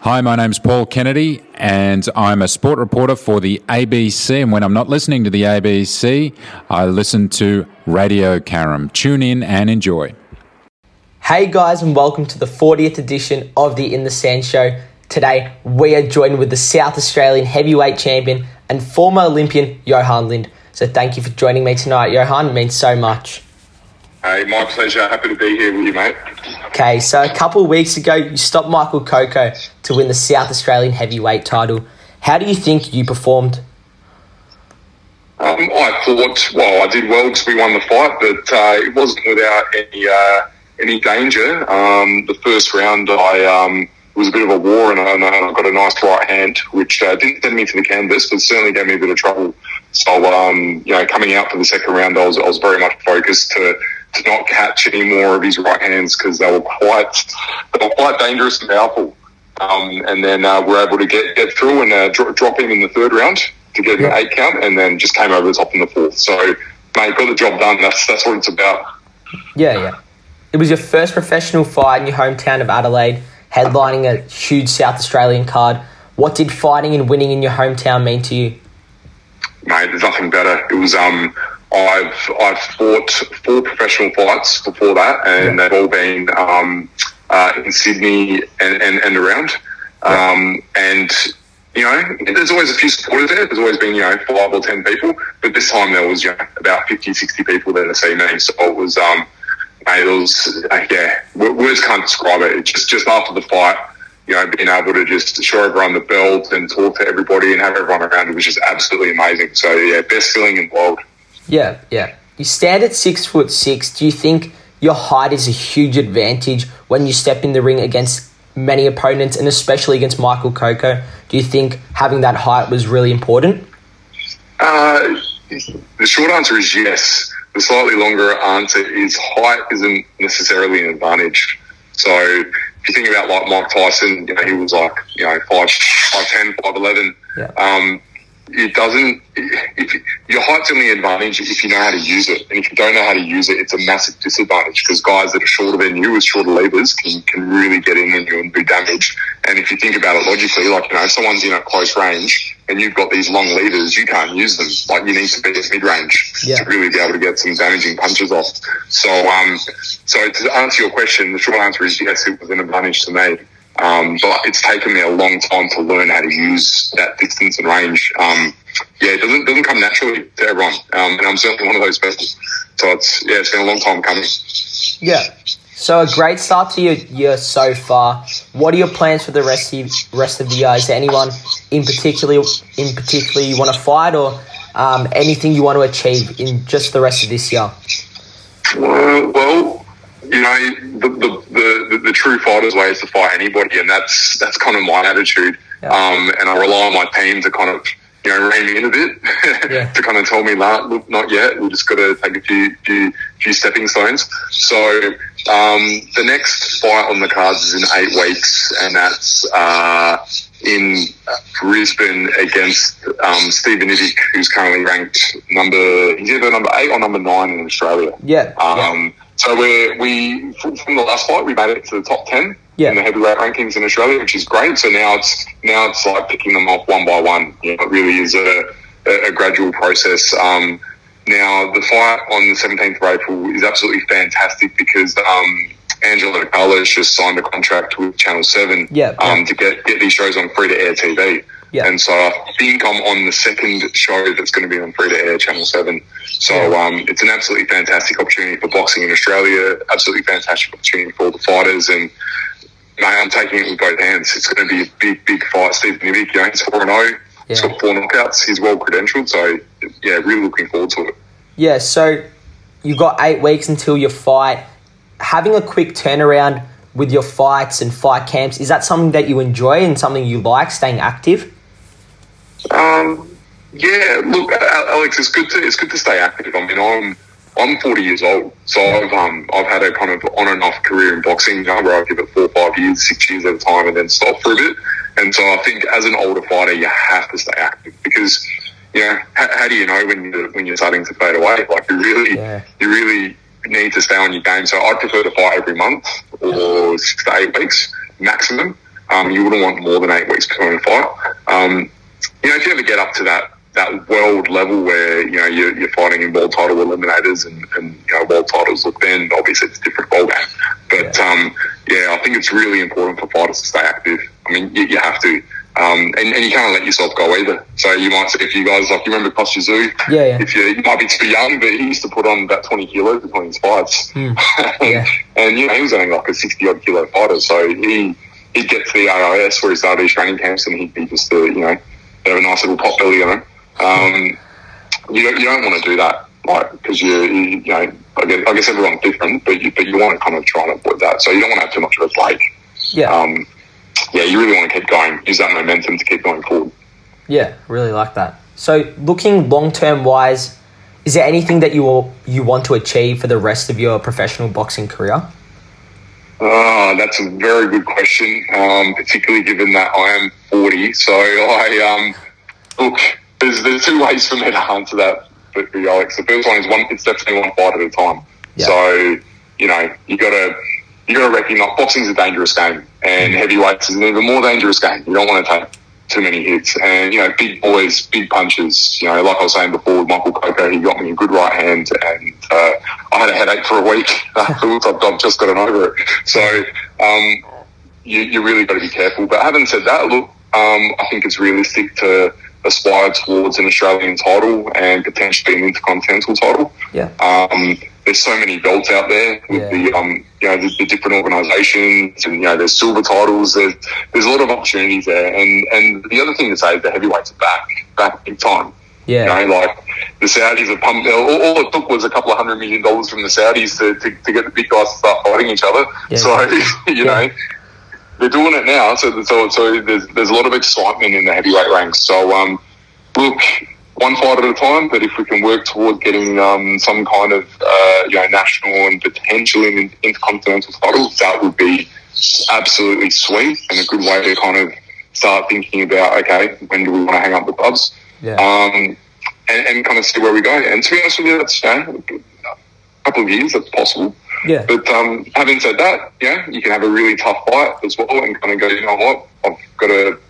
Hi, my name's Paul Kennedy, and I'm a sport reporter for the ABC. And when I'm not listening to the ABC, I listen to Radio Caram. Tune in and enjoy. Hey guys, and welcome to the 40th edition of the In the Sand Show. Today, we are joined with the South Australian heavyweight champion and former Olympian, Johan Lind. So thank you for joining me tonight, Johan. It means so much. Hey, my pleasure. Happy to be here with you, mate. Okay, so a couple of weeks ago, you stopped Michael Coco to win the South Australian heavyweight title. How do you think you performed? I thought, I did well because we won the fight, but it wasn't without any danger. The first round, it was a bit of a war, and I got a nice right hand, which didn't send me to the canvas, but certainly gave me a bit of trouble. So, coming out for the second round, I was very much focused to not catch any more of his right hands because they were quite dangerous and powerful. And then we're able to get through and drop him in the third round to get an 8 count, and then just came over the top in the fourth. So, mate, got the job done. That's what it's about. Yeah. It was your first professional fight in your hometown of Adelaide, headlining a huge South Australian card. What did fighting and winning in your hometown mean to you? Mate, there's nothing better. It was I've fought 4 professional fights before that, and they've all been in Sydney and around. And there's always a few supporters there. There's always been 5 or 10 people, but this time there was about 50, 60 people there to see me. So it was words can't describe it. It's just after the fight, being able to just show everyone the belt and talk to everybody and have everyone around, it was just absolutely amazing. So, best feeling in the world. Yeah. You stand at 6'6". Do you think your height is a huge advantage when you step in the ring against many opponents, and especially against Michael Coco? Do you think having that height was really important? The short answer is yes. The slightly longer answer is height isn't necessarily an advantage. So if you think about like Mike Tyson, he was like 5'10", 5'11". Yeah. It doesn't. Your height's only an advantage if you know how to use it, and if you don't know how to use it, it's a massive disadvantage because guys that are shorter than you with shorter levers can really get in on you and do damage. And if you think about it logically, if someone's in a close range and you've got these long levers, you can't use them. Like, you need to be at mid-range to really be able to get some damaging punches off. So to answer your question, the short answer is yes, it was an advantage to me. But it's taken me a long time to learn how to use that distance and range. It doesn't come naturally to everyone. And I'm certainly one of those people. So it's been a long time coming. Yeah. So a great start to your year so far. What are your plans for the rest of the year? Is there anyone in particular you want to fight, or anything you want to achieve in just the rest of this year? The true fighter's way is to fight anybody, and that's kind of my attitude. Yeah. And I rely on my team to kind of rein me in a bit to kind of tell me that, look, not yet. We've just got to take a few stepping stones. So the next fight on the cards is in 8 weeks, and that's in Brisbane against Stephen Ivic, who's currently ranked he's either number 8 or number 9 in Australia. So we from the last fight, we made it to the top 10 in the heavyweight rankings in Australia, which is great. So now it's like picking them off one by one. It really is a gradual process. Now the fight on the 17th of April is absolutely fantastic because Angelo Carlos just signed a contract with Channel 7 to get these shows on free-to-air TV. Yeah. And so I think I'm on the second show that's going to be on free-to-air Channel 7. So it's an absolutely fantastic opportunity for boxing in Australia, absolutely fantastic opportunity for all the fighters, and I'm taking it with both hands. It's going to be a big fight. Stephen Ivic, he's 4-0. He's got 4 knockouts. He's well credentialed, so really looking forward to it. Yeah, so you've got 8 weeks until your fight. Having a quick turnaround with your fights and fight camps, is that something that you enjoy and something you like, staying active? Look, Alex, it's good to stay active. I mean, I'm 40 years old, so I've had a kind of on and off career in boxing, where I give it 4 or 5 years, 6 years at a time, and then stop for a bit. And so I think as an older fighter, you have to stay active because how do you know when you're starting to fade away? Like you really need to stay on your game. So I'd prefer to fight every month or 6 to 8 weeks maximum. You wouldn't want more than 8 weeks between a fight. If you ever get up to that world level where, you're fighting in world title eliminators and world titles, look, then obviously it's a different ballgame. But, I think it's really important for fighters to stay active. I mean, you have to. And you can't let yourself go either. So you might see, if you guys, like, you remember Kostya Tszyu? Yeah. If you might be too young, but he used to put on about 20 kilos between his fights. And he was only like a 60-odd kilo fighter. So he'd get to the AIS where he started his training camps, and he'd be just, have a nice little pot belly on him. You don't want to do that, like, because I guess everyone's different, but you want to kind of try and avoid that. So you don't want to have too much of a break. You really want to keep going, use that momentum to keep going forward. Yeah, really like that. So looking long-term wise, is there anything that you want to achieve for the rest of your professional boxing career? That's a very good question, particularly given that I am 40. So look, there's two ways for me to answer that for you, Alex. The first one is it's definitely one fight at a time. Yeah. So, you gotta recognize boxing's a dangerous game, and heavyweights is an even more dangerous game. You don't want to take too many hits, and big boys, big punches. Like I was saying before with Michael Coco, he got me a good right hand, and I had a headache for a week afterwards. I've just gotten over it. So you really got to be careful. But having said that, look, I think it's realistic to aspire towards an Australian title and potentially an intercontinental title. Yeah. There's so many belts out there with the different organisations, and there's silver titles. There's a lot of opportunities there, and the other thing to say is the heavyweights are back big time. Yeah. Like the Saudis have pumped. All it took was a couple of $100 million from the Saudis to get the big guys to start fighting each other. Yeah. So they're doing it now. So there's a lot of excitement in the heavyweight ranks. So look, one fight at a time, but if we can work toward getting some kind of national and potentially intercontinental title, that would be absolutely sweet and a good way to kind of start thinking about, okay, when do we want to hang up the gloves? Yeah. And kind of see where we go. And to be honest with you, that's a couple of years, that's possible. Yeah. But having said that, you can have a really tough fight as well and kind of go, you know what, I've got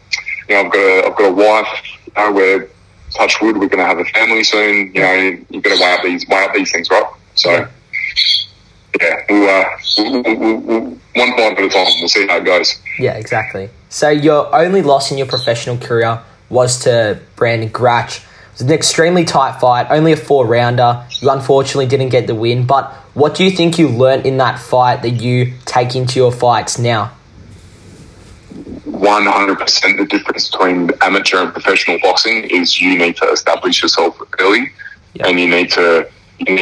a wife, where, touch wood, we're going to have a family soon. You've got to weigh up these things, right? So, we'll one fight at a time. We'll see how it goes. Yeah, exactly. So your only loss in your professional career was to Brandon Gratch. It was an extremely tight fight, only a 4-rounder. You unfortunately didn't get the win, but what do you think you learnt in that fight that you take into your fights now? 100% the difference between amateur and professional boxing is you need to establish yourself early, and you need to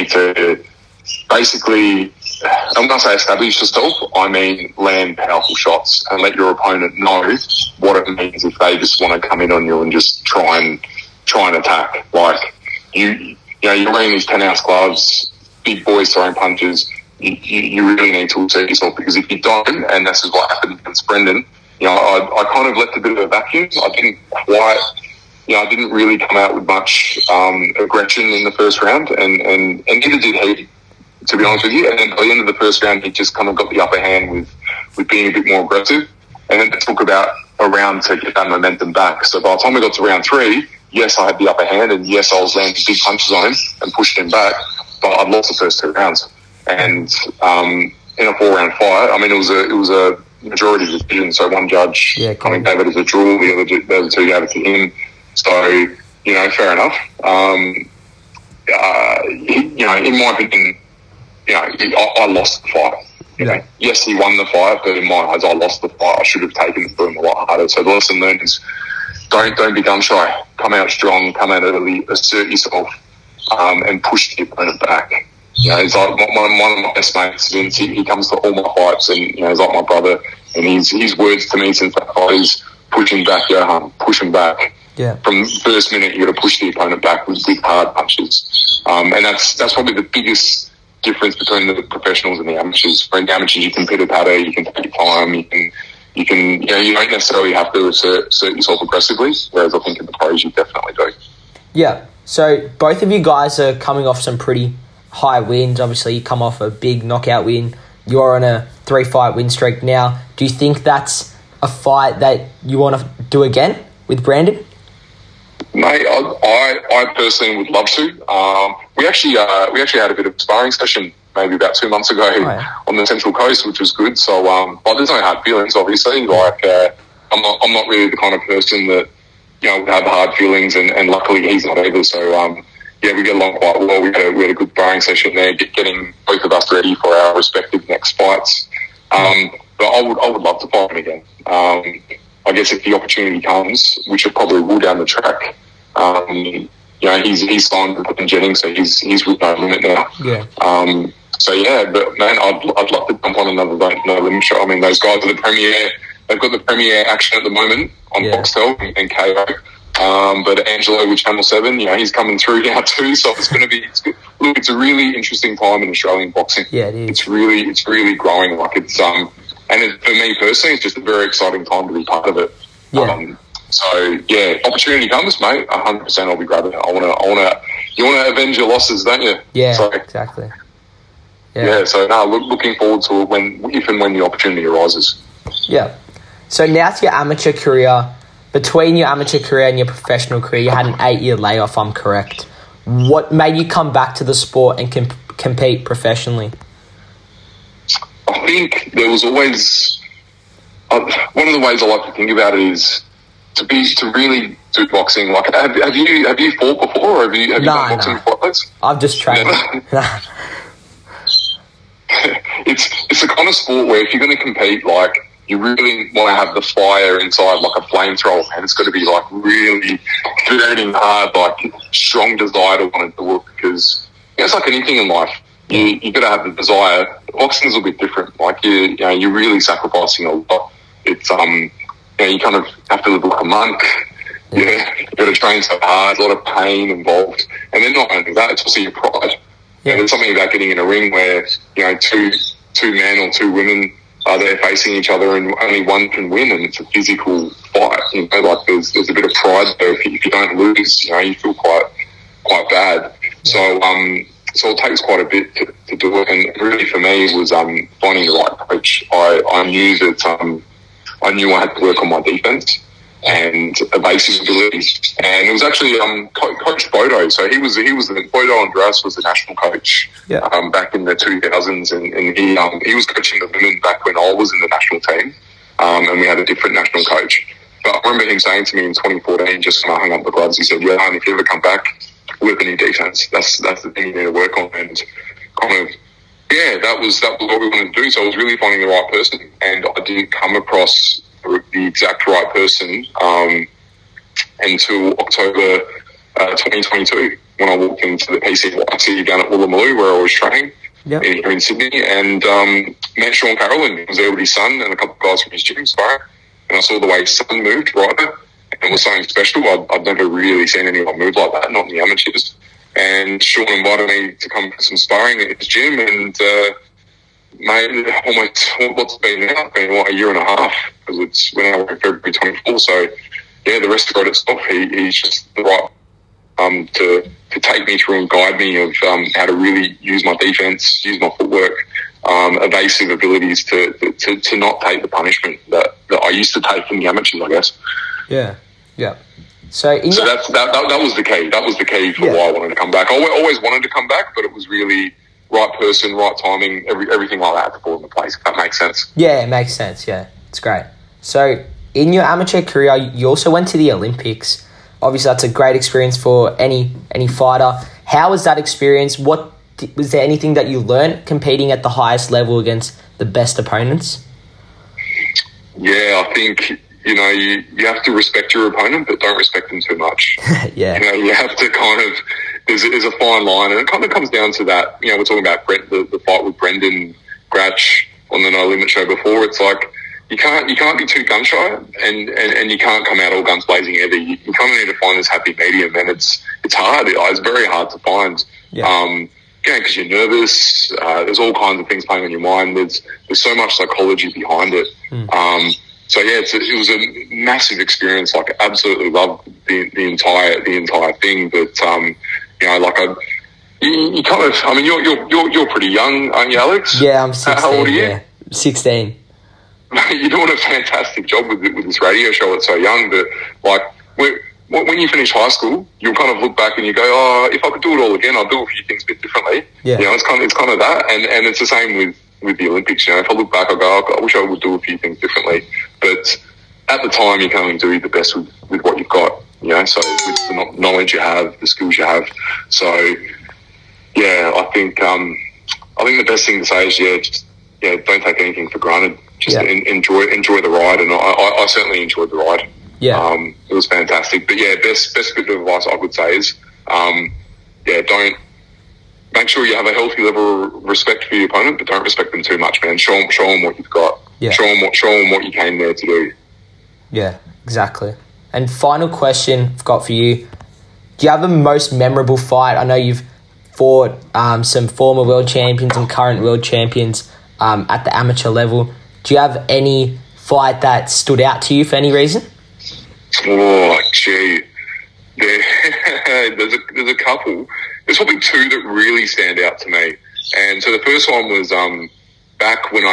basically, I'm going to say establish yourself, I mean land powerful shots and let your opponent know what it means if they just want to come in on you and just try and attack. Like, you're wearing these 10-ounce gloves, big boys throwing punches, you really need to assert yourself, because if you don't, and this is what happened against Brendan, I kind of left a bit of a vacuum. I didn't really come out with much aggression in the first round, and neither did he, to be honest with you. And then by the end of the first round, he just kind of got the upper hand with being a bit more aggressive. And then it took about a round to get that momentum back. So by the time we got to round 3, yes, I had the upper hand, and yes, I was landing big punches on him and pushing him back, but I'd lost the first 2 rounds. And in a 4-round fight, I mean, it was a majority decision, so one judge kind of gave it as a draw, the other 2 gave it to him. So, fair enough. In my opinion, I lost the fight. Yes, he won the fight, but in my eyes, I lost the fight. I should have taken the boom a lot harder. So the lesson learned is don't be gun shy. Come out strong, come out early, assert yourself, and push the opponent back. He's like one of my best mates, Vince. He comes to all my fights, and he's like my brother. And his words to me since that fight is pushing back, Johan, pushing back. Yeah. From the first minute, you got to push the opponent back with big hard punches. And that's probably the biggest difference between the professionals and the amateurs. For the amateurs, you can pitter-patter, you can take your time, you don't necessarily have to assert yourself aggressively. Whereas I think in the pros, you definitely do. Yeah. So both of you guys are coming off some pretty high wins. Obviously, you come off a big knockout win. You're on a 3-fight win streak now. Do you think that's a fight that you want to do again with Brandon? Mate, I personally would love to. We actually had a bit of a sparring session maybe about 2 months ago on the Central Coast, which was good. So, but there's no hard feelings, obviously. Like, I'm not really the kind of person that, you know, would have hard feelings, and luckily he's not either. So, yeah, we get along quite well. We had a good sparring session there, getting both of us ready for our respective next fights. But I would love to fight him again. I guess if the opportunity comes, which it probably will down the track, you know, he's signed with Jennings, so he's with No Limit now. Yeah. So yeah, but man, I'd love to jump on another No Limit show. I mean, those guys are the premier. They've got the premier action at the moment on Foxtel and KO. But Angelo with Channel 7, you know, he's coming through now too. So it's going to be. Look, it's a really interesting time in Australian boxing. Yeah, it is. It's really growing. Like it's and for me personally, it's just a very exciting time to be part of it. Yeah. So yeah, opportunity comes, mate. 100%, I'll be grabbing it. You want to avenge your losses, don't you? Yeah, so, exactly. Yeah. So looking forward to it if and when the opportunity arises. Yeah. So now to your amateur career. Between your amateur career and your professional career, you had an 8-year layoff. I'm correct. What made you come back to the sport and compete professionally? I think there was always one of the ways I like to think about it is to really do boxing. Like, have you fought before, or have you done boxing before? I've just trained. It's the kind of sport where if you're going to compete, like, you really want to have the fire inside, like a flamethrower, and it's got to be like really burning hard, like strong desire to want to do it, because it's like anything in life. You got to have the desire. Boxing's a bit different. Like you're really sacrificing a lot. It's you kind of have to live like a monk. Yeah, you got to train so hard. A lot of pain involved, and then not only that, it's also your pride. Yeah, there's something about getting in a ring where two men or two women are there facing each other, and only one can win, and it's a physical fight. You know, like there's a bit of pride there. If you don't lose, you feel quite bad. Yeah. So it takes quite a bit to do it, and really for me it was finding the right coach. I knew that I knew I had to work on my defense and evasive abilities, and it was actually Coach Bodo. So Bodo Andras was the national coach back in the 2000s, and he was coaching the women back when I was in the national team, and we had a different national coach. But I remember him saying to me in 2014, just when I hung up the gloves, he said, "Yeah, and if you ever come back, work on your defense. That's the thing you need to work on." And kind of, that was what we wanted to do. So I was really finding the right person, and I didn't come across the exact right person until October 2022, when I walked into the PCYC down at Woolloomooloo, where I was training here in Sydney, and met Sean Carrollin. He was there with his son and a couple of guys from his gym sparring, and I saw the way his son moved right there, and it was something special. I'd never really seen anyone move like that, not in the amateurs. And Sean invited me to come for some sparring at his gym, and mate, almost what's it been now? It's been a year and a half, because it's when I went February 24. So yeah, the rest wrote itself. He's just the right to take me through and guide me of how to really use my defense, use my footwork, evasive abilities to not take the punishment that I used to take from the amateurs, I guess. Yeah. So that was the key. That was the key for why I wanted to come back. I always wanted to come back, but it was really right person, right timing, everything like that had to fall into place, if that makes sense. Yeah, it makes sense, yeah. It's great. So in your amateur career, you also went to the Olympics. Obviously, that's a great experience for any fighter. How was that experience? Was there anything that you learned competing at the highest level against the best opponents? Yeah, I think, you have to respect your opponent, but don't respect them too much. Yeah. You have to kind of, there's a fine line, and it kind of comes down to that. We're talking about the fight with Brendan Gratch on the No Limit show before. It's like, you can't be too gun shy, and you can't come out all guns blazing either. You kind of need to find this happy medium, and it's hard. It's very hard to find. Yeah. Because you're nervous. There's all kinds of things playing on your mind. There's so much psychology behind it. So yeah, it was a massive experience. Like, I absolutely loved the entire thing. But you kind of, I mean, you're pretty young, aren't you, Alex? Yeah, I'm 16. How old are you? Yeah. 16. you're doing a fantastic job with this radio show. It's so young that, like, when you finish high school, you'll kind of look back and you go, oh, if I could do it all again, I'd do a few things a bit differently. Yeah. You know, it's kind of that. And it's the same with the Olympics. You know, if I look back, I go, oh, I wish I would do a few things differently. But at the time, you can only do the best with what you've got, you know, so with the knowledge you have, the skills you have. So, yeah, I think the best thing to say is, don't take anything for granted. Just enjoy the ride. And I certainly enjoyed the ride. Yeah. It was fantastic. But yeah, best bit of advice I would say is, don't make sure you have a healthy level of respect for your opponent, but don't respect them too much, man. Show them what you've got. Yeah. Show them what you came there to do. Yeah, exactly. And final question I've got for you. Do you have a most memorable fight? I know you've fought some former world champions and current world champions at the amateur level. Do you have any fight that stood out to you for any reason? Oh, gee. There's a couple. There's probably two that really stand out to me. And so the first one was back when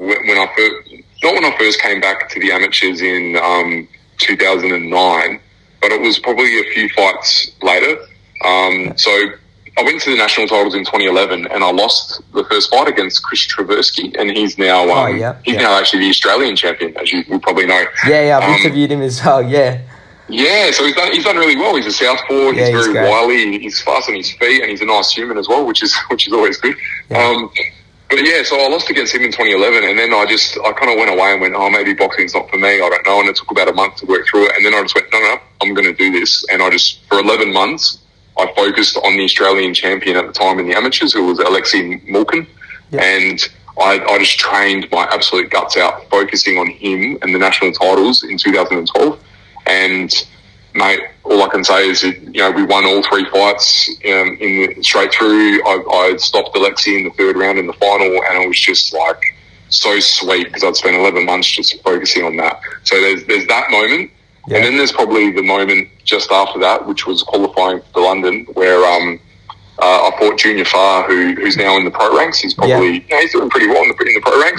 I first came back to the amateurs in 2009, but it was probably a few fights later. So I went to the national titles in 2011, and I lost the first fight against Chris Traversky, and he's now now actually the Australian champion, as you will probably know. Yeah, I've interviewed him as well. Yeah. Yeah, so he's done really well. He's a southpaw. He's very wily. He's fast on his feet, and he's a nice human as well, which is always good. Yeah. But yeah, so I lost against him in 2011, and then I kind of went away and went, oh, maybe boxing's not for me. I don't know. And it took about a month to work through it, and then I just went, no, I'm going to do this. And for 11 months, I focused on the Australian champion at the time in the amateurs, who was Alexei Mulkin. Yeah. And I just trained my absolute guts out, focusing on him and the national titles in 2012. And, mate, all I can say is that, we won all three fights straight through. I stopped Alexei in the third round in the final, and it was just, like, so sweet because I'd spent 11 months just focusing on that. So there's that moment. Yeah. And then there's probably the moment just after that, which was qualifying for London, where I fought Junior Farr, who's now in the pro ranks. He's probably he's doing pretty well in the pro ranks.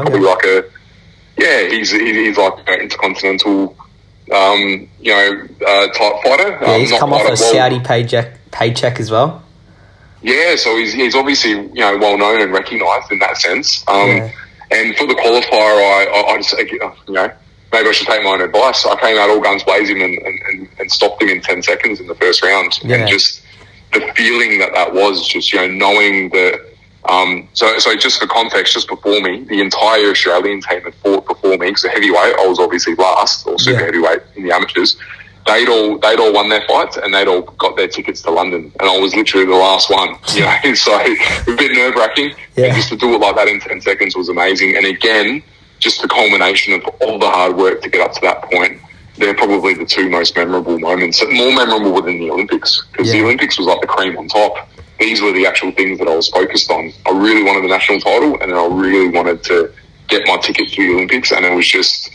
He's like an intercontinental type fighter. Yeah, he's come off a Saudi paycheck as well. Yeah, so he's obviously well known and recognised in that sense. And for the qualifier, I just maybe I should take my own advice. I came out all guns blazing and stopped him in 10 seconds in the first round. Yeah. And just the feeling that was just, knowing that, so just for context, just before me, the entire Australian team had fought before me, because the heavyweight, I was obviously last, or super heavyweight in the amateurs. They'd all won their fights, and they'd all got their tickets to London, and I was literally the last one, so a bit nerve-wracking, and just to do it like that in 10 seconds was amazing. And again, just the culmination of all the hard work to get up to that point, they're probably the two most memorable moments, more memorable than the Olympics, because the Olympics was like the cream on top. These were the actual things that I was focused on. I really wanted the national title, and then I really wanted to get my ticket to the Olympics, and it was just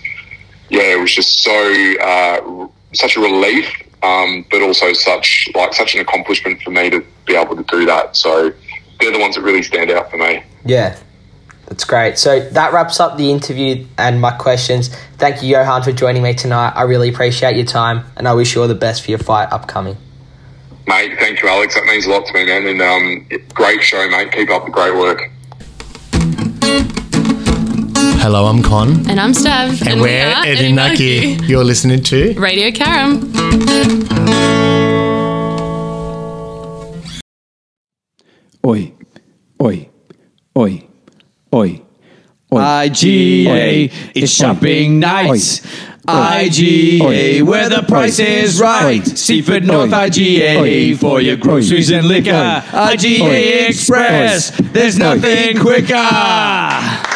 so such a relief, but also such an accomplishment for me to be able to do that. So they're the ones that really stand out for me. Yeah. That's great. So that wraps up the interview and my questions. Thank you, Johan, for joining me tonight. I really appreciate your time, and I wish you all the best for your fight upcoming. Mate, thank you, Alex. That means a lot to me, man. And great show, mate. Keep up the great work. Hello, I'm Con. And I'm Stav. And we're Edinaki. You're listening to Radio Karam. Oi, oi, oi. Oi. IGA, it's shopping nights. IGA, where the price is right. Seaford North IGA for your groceries and liquor. IGA Express, there's nothing quicker.